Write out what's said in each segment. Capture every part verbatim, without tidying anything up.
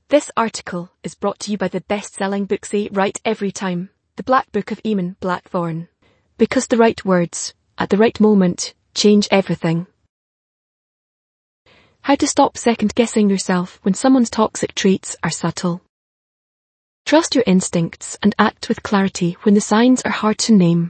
This article is brought to you by the best-selling book Say Right Every Time, The Black Book of Eamon Blackthorne. Because the right words, at the right moment, change everything. How to stop second-guessing yourself when someone's toxic traits are subtle. Trust your instincts and act with clarity when the signs are hard to name.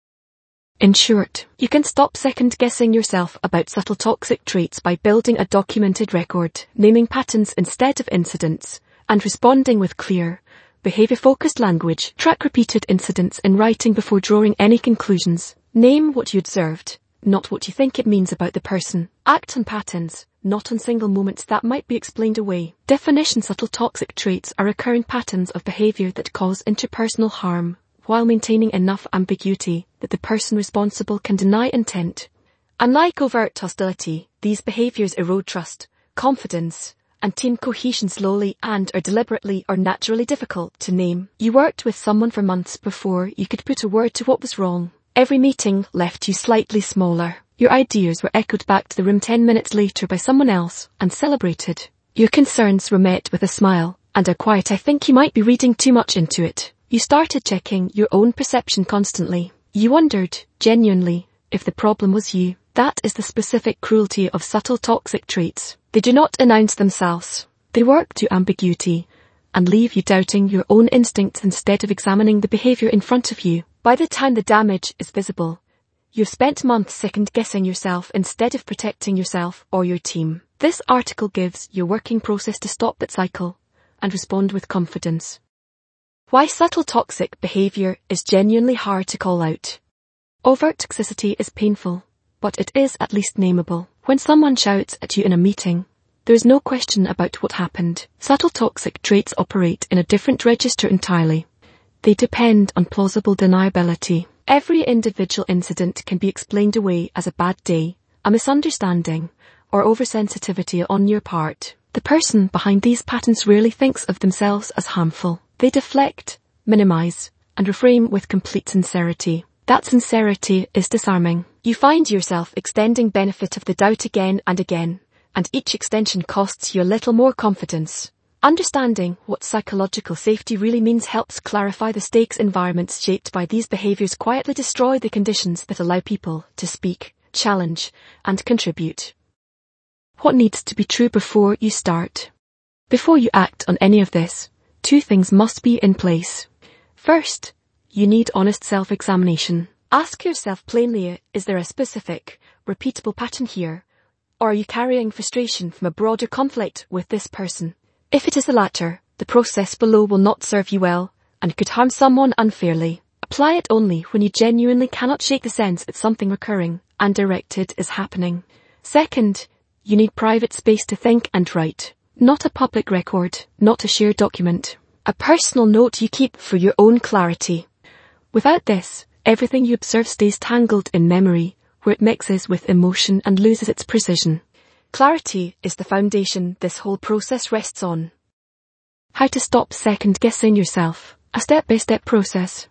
In short, you can stop second-guessing yourself about subtle toxic traits by building a documented record, naming patterns instead of incidents, and responding with clear, behavior-focused language. Track repeated incidents in writing before drawing any conclusions. Name what you observed, not what you think it means about the person. Act on patterns, not on single moments that might be explained away. Definition: subtle toxic traits are recurring patterns of behavior that cause interpersonal harm, while maintaining enough ambiguity that the person responsible can deny intent. Unlike overt hostility, these behaviors erode trust, confidence, and team cohesion slowly and are deliberately or naturally difficult to name. You worked with someone for months before you could put a word to what was wrong. Every meeting left you slightly smaller. Your ideas were echoed back to the room ten minutes later by someone else and celebrated. Your concerns were met with a smile and a quiet "I think you might be reading too much into it." You started checking your own perception constantly. You wondered, genuinely, if the problem was you. That is the specific cruelty of subtle toxic traits. They do not announce themselves. They work through ambiguity and leave you doubting your own instincts instead of examining the behavior in front of you. By the time the damage is visible, you've spent months second-guessing yourself instead of protecting yourself or your team. This article gives you a working process to stop that cycle and respond with confidence. Why subtle toxic behavior is genuinely hard to call out. Overt toxicity is painful, but it is at least nameable. When someone shouts at you in a meeting, there is no question about what happened. Subtle toxic traits operate in a different register entirely. They depend on plausible deniability. Every individual incident can be explained away as a bad day, a misunderstanding, or oversensitivity on your part. The person behind these patterns rarely thinks of themselves as harmful. They deflect, minimize, and reframe with complete sincerity. That sincerity is disarming. You find yourself extending benefit of the doubt again and again, and each extension costs you a little more confidence. Understanding what psychological safety really means helps clarify the stakes. Environments shaped by these behaviors quietly destroy the conditions that allow people to speak, challenge, and contribute. What needs to be true before you start? Before you act on any of this, two things must be in place. First, you need honest self-examination. Ask yourself plainly, is there a specific, repeatable pattern here? Or are you carrying frustration from a broader conflict with this person? If it is the latter, the process below will not serve you well and could harm someone unfairly. Apply it only when you genuinely cannot shake the sense that something recurring and directed is happening. Second, you need private space to think and write. Not a public record, not a shared document. A personal note you keep for your own clarity. Without this, everything you observe stays tangled in memory, where it mixes with emotion and loses its precision. Clarity is the foundation this whole process rests on. How to stop second-guessing yourself. A step-by-step process.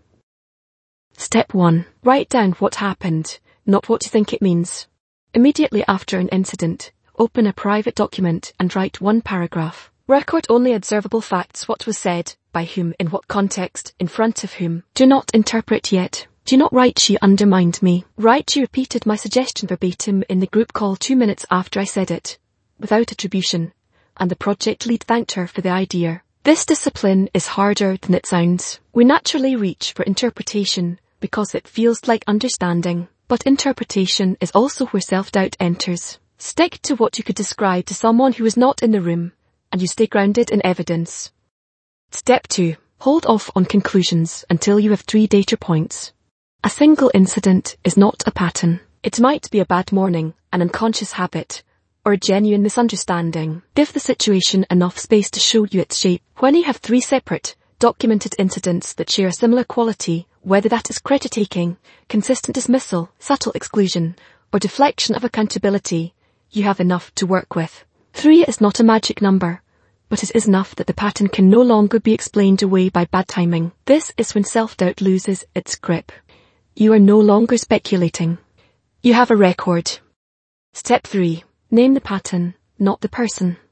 Step one. Write down what happened, not what you think it means. Immediately after an incident, open a private document and write one paragraph. Record only observable facts: what was said, by whom, in what context, in front of whom. Do not interpret yet. Do not write "she undermined me." Write "she repeated my suggestion verbatim in the group call two minutes after I said it," without attribution, and the project lead thanked her for the idea. This discipline is harder than it sounds. We naturally reach for interpretation because it feels like understanding, but interpretation is also where self-doubt enters. Stick to what you could describe to someone who is not in the room, and you stay grounded in evidence. Step two. Hold off on conclusions until you have three data points. A single incident is not a pattern. It might be a bad morning, an unconscious habit, or a genuine misunderstanding. Give the situation enough space to show you its shape. When you have three separate, documented incidents that share a similar quality, whether that is credit-taking, consistent dismissal, subtle exclusion, or deflection of accountability, you have enough to work with. Three is not a magic number, but it is enough that the pattern can no longer be explained away by bad timing. This is when self-doubt loses its grip. You are no longer speculating. You have a record. Step three. Name the pattern, not the person.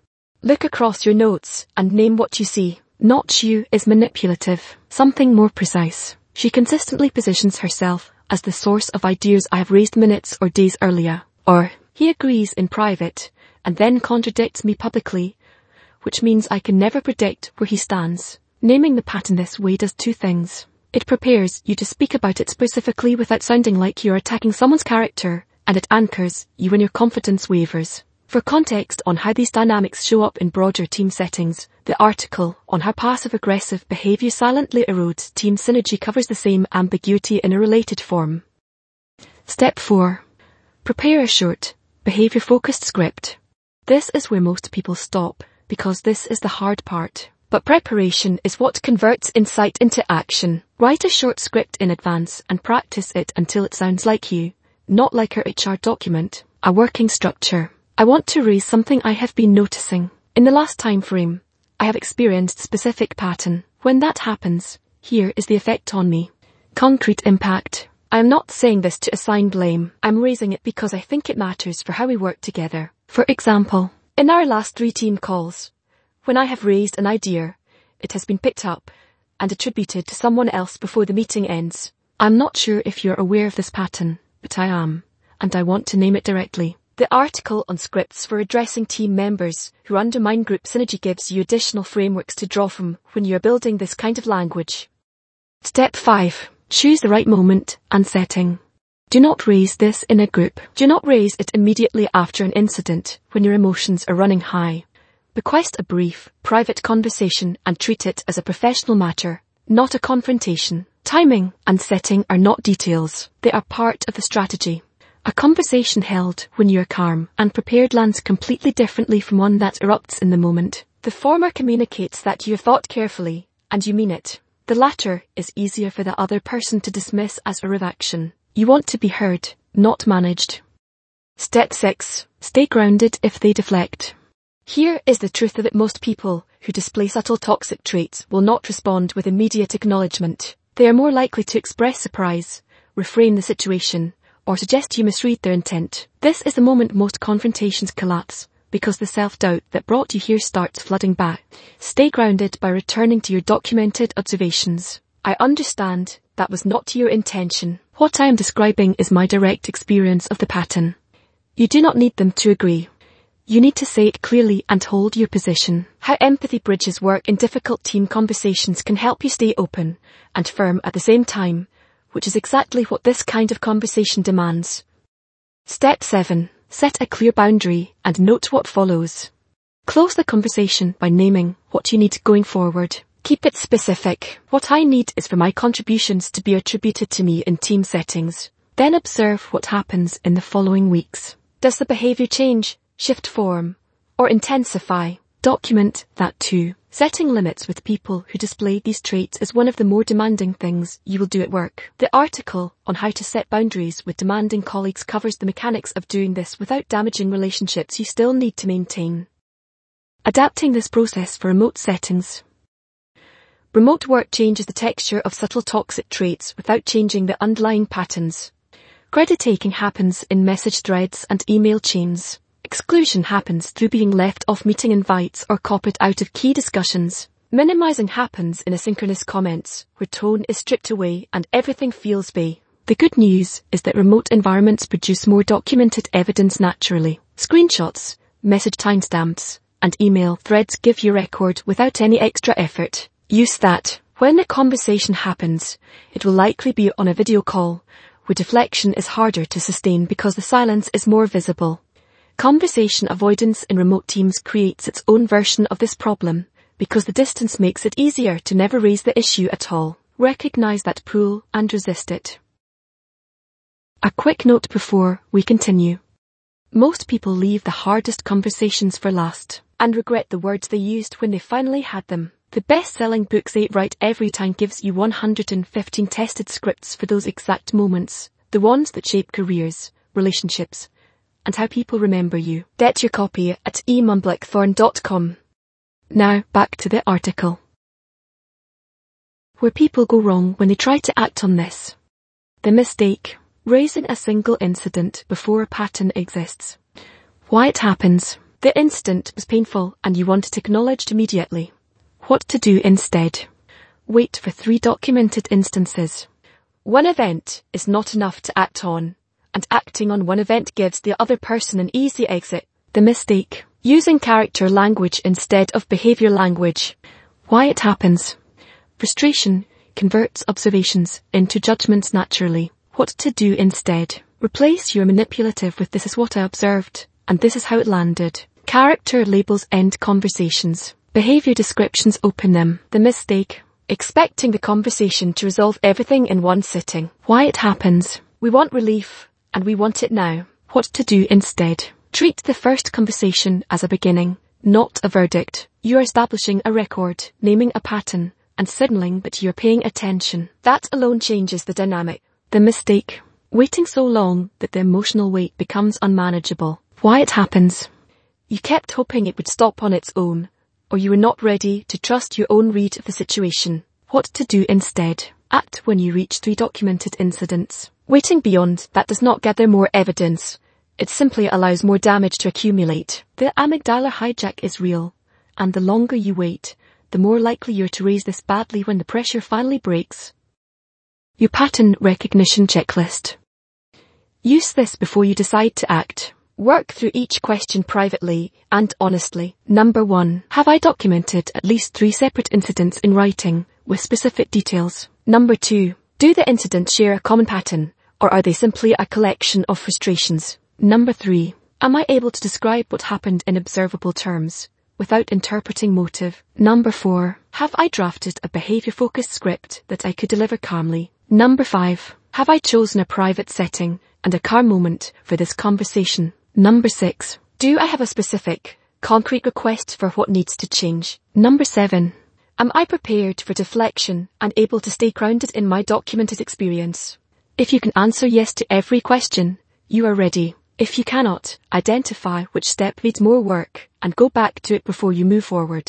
Look across your notes and name what you see. Not you is manipulative. Something more precise. She consistently positions herself as the source of ideas I have raised minutes or days earlier. Or, he agrees in private, and then contradicts me publicly, which means I can never predict where he stands. Naming the pattern this way does two things. It prepares you to speak about it specifically without sounding like you're attacking someone's character, and it anchors you when your confidence wavers. For context on how these dynamics show up in broader team settings, the article on how passive-aggressive behavior silently erodes team synergy covers the same ambiguity in a related form. Step four. Prepare a short, behavior-focused script. This is where most people stop, because this is the hard part. But preparation is what converts insight into action. Write a short script in advance and practice it until it sounds like you, not like your H R document. A working structure. I want to raise something I have been noticing. In the last time frame, I have experienced specific pattern. When that happens, here is the effect on me. Concrete impact. I am not saying this to assign blame. I'm raising it because I think it matters for how we work together. For example, in our last three team calls, when I have raised an idea, it has been picked up and attributed to someone else before the meeting ends. I'm not sure if you're aware of this pattern, but I am, and I want to name it directly. The article on scripts for addressing team members who undermine group synergy gives you additional frameworks to draw from when you're building this kind of language. Step five. Choose the right moment and setting. Do not raise this in a group. Do not raise it immediately after an incident when your emotions are running high. Request a brief, private conversation and treat it as a professional matter, not a confrontation. Timing and setting are not details. They are part of the strategy. A conversation held when you're calm and prepared lands completely differently from one that erupts in the moment. The former communicates that you have thought carefully, and you mean it. The latter is easier for the other person to dismiss as a reaction. You want to be heard, not managed. Step six. Stay grounded if they deflect. Here is the truth that most people who display subtle toxic traits will not respond with immediate acknowledgement. They are more likely to express surprise, reframe the situation, or suggest you misread their intent. This is the moment most confrontations collapse, because the self-doubt that brought you here starts flooding back. Stay grounded by returning to your documented observations. I understand that was not your intention. What I am describing is my direct experience of the pattern. You do not need them to agree. You need to say it clearly and hold your position. How empathy bridges work in difficult team conversations can help you stay open and firm at the same time, which is exactly what this kind of conversation demands. Step seven. Set a clear boundary and note what follows. Close the conversation by naming what you need going forward. Keep it specific. What I need is for my contributions to be attributed to me in team settings. Then observe what happens in the following weeks. Does the behavior change, shift form, or intensify? Document that too. Setting limits with people who display these traits is one of the more demanding things you will do at work. The article on how to set boundaries with demanding colleagues covers the mechanics of doing this without damaging relationships you still need to maintain. Adapting this process for remote settings. Remote work changes the texture of subtle toxic traits without changing the underlying patterns. Credit taking happens in message threads and email chains. Exclusion happens through being left off meeting invites or copied out of key discussions. Minimizing happens in asynchronous comments, where tone is stripped away and everything feels vague. The good news is that remote environments produce more documented evidence naturally. Screenshots, message timestamps, and email threads give you record without any extra effort. Use that. When a conversation happens, it will likely be on a video call, where deflection is harder to sustain because the silence is more visible. Conversation avoidance in remote teams creates its own version of this problem, because the distance makes it easier to never raise the issue at all. Recognize that pull and resist it. A quick note before we continue. Most people leave the hardest conversations for last, and regret the words they used when they finally had them. The best-selling book Say It Right Every Time gives you one hundred fifteen tested scripts for those exact moments, the ones that shape careers, relationships, and how people remember you. Get your copy at e mum blackthorn dot com. Now, back to the article. Where people go wrong when they try to act on this. The mistake. Raising a single incident before a pattern exists. Why it happens. The incident was painful and you want it acknowledged immediately. What to do instead? Wait for three documented instances. One event is not enough to act on, and acting on one event gives the other person an easy exit. The mistake. Using character language instead of behavior language. Why it happens. Frustration converts observations into judgments naturally. What to do instead. Replace your manipulative with "this is what I observed, and this is how it landed." Character labels end conversations. Behavior descriptions open them. The mistake. Expecting the conversation to resolve everything in one sitting. Why it happens. We want relief, and we want it now. What to do instead. Treat the first conversation as a beginning, not a verdict. You are establishing a record, naming a pattern, and signaling that you are paying attention. That alone changes the dynamic. The mistake. Waiting so long that the emotional weight becomes unmanageable. Why it happens. You kept hoping it would stop on its own, or you were not ready to trust your own read of the situation. What to do instead. Act when you reach three documented incidents. Waiting beyond that does not gather more evidence. It simply allows more damage to accumulate. The amygdala hijack is real, and the longer you wait, the more likely you're to raise this badly when the pressure finally breaks. Your pattern recognition checklist. Use this before you decide to act. Work through each question privately and honestly. Number one. Have I documented at least three separate incidents in writing with specific details? Number two. Do the incidents share a common pattern, or are they simply a collection of frustrations? Number three. Am I able to describe what happened in observable terms, without interpreting motive? Number four. Have I drafted a behavior-focused script that I could deliver calmly? Number five. Have I chosen a private setting and a calm moment for this conversation? Number six. Do I have a specific, concrete request for what needs to change? Number seven. Am I prepared for deflection and able to stay grounded in my documented experience? If you can answer yes to every question, you are ready. If you cannot, identify which step needs more work and go back to it before you move forward.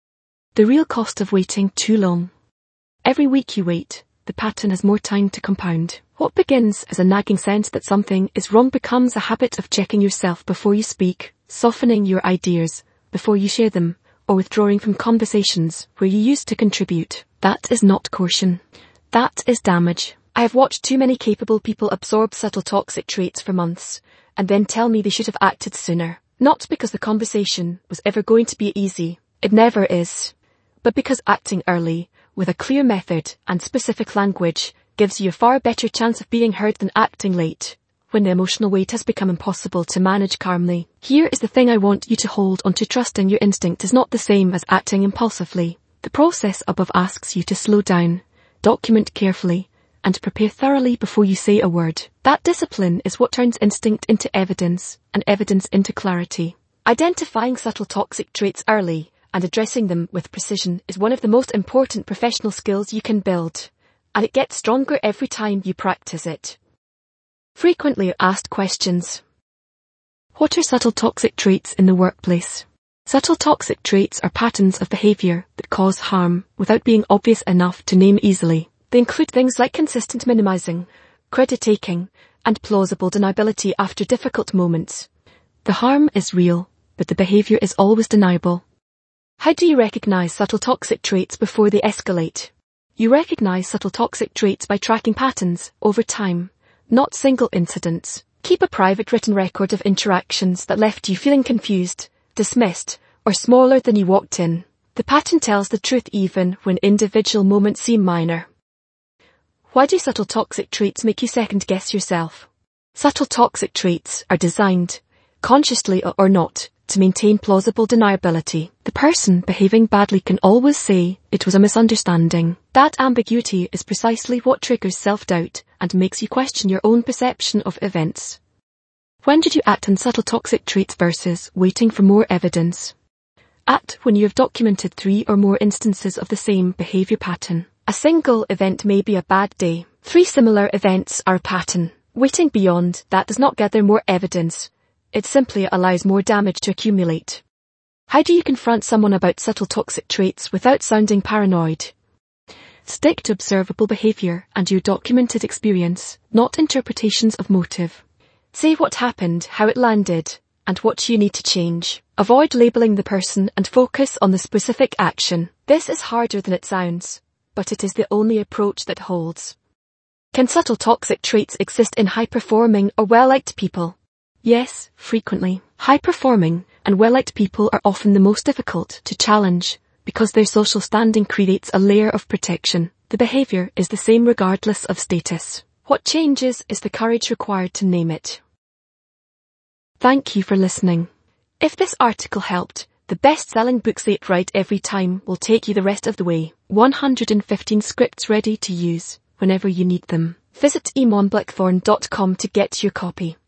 The real cost of waiting too long. Every week you wait, the pattern has more time to compound. What begins as a nagging sense that something is wrong becomes a habit of checking yourself before you speak, softening your ideas before you share them, or withdrawing from conversations where you used to contribute. That is not caution. That is damage. I have watched too many capable people absorb subtle toxic traits for months, and then tell me they should have acted sooner. Not because the conversation was ever going to be easy. It never is. But because acting early, with a clear method and specific language, gives you a far better chance of being heard than acting late, when the emotional weight has become impossible to manage calmly. Here is the thing I want you to hold on to. Trusting your instinct is not the same as acting impulsively. The process above asks you to slow down, document carefully, and prepare thoroughly before you say a word. That discipline is what turns instinct into evidence, and evidence into clarity. Identifying subtle toxic traits early and addressing them with precision is one of the most important professional skills you can build, and it gets stronger every time you practice it. Frequently asked questions. What are subtle toxic traits in the workplace? Subtle toxic traits are patterns of behavior that cause harm without being obvious enough to name easily. They include things like consistent minimizing, credit taking, and plausible deniability after difficult moments. The harm is real, but the behavior is always deniable. How do you recognize subtle toxic traits before they escalate? You recognize subtle toxic traits by tracking patterns over time, not single incidents. Keep a private written record of interactions that left you feeling confused, dismissed, or smaller than you walked in. The pattern tells the truth even when individual moments seem minor. Why do subtle toxic traits make you second-guess yourself? Subtle toxic traits are designed, consciously or not, to maintain plausible deniability. The person behaving badly can always say, "It was a misunderstanding." That ambiguity is precisely what triggers self-doubt and makes you question your own perception of events. When did you act on subtle toxic traits versus waiting for more evidence? Act when you have documented three or more instances of the same behavior pattern. A single event may be a bad day. Three similar events are a pattern. Waiting beyond that does not gather more evidence. It simply allows more damage to accumulate. How do you confront someone about subtle toxic traits without sounding paranoid? Stick to observable behavior and your documented experience, not interpretations of motive. Say what happened, how it landed, and what you need to change. Avoid labeling the person and focus on the specific action. This is harder than it sounds, but it is the only approach that holds. Can subtle toxic traits exist in high-performing or well-liked people? Yes, frequently. High-performing and well-liked people are often the most difficult to challenge because their social standing creates a layer of protection. The behavior is the same regardless of status. What changes is the courage required to name it. Thank you for listening. If this article helped, the best-selling Books Eight Right Every Time will take you the rest of the way. one hundred fifteen scripts ready to use whenever you need them. Visit e mon blackthorn dot com to get your copy.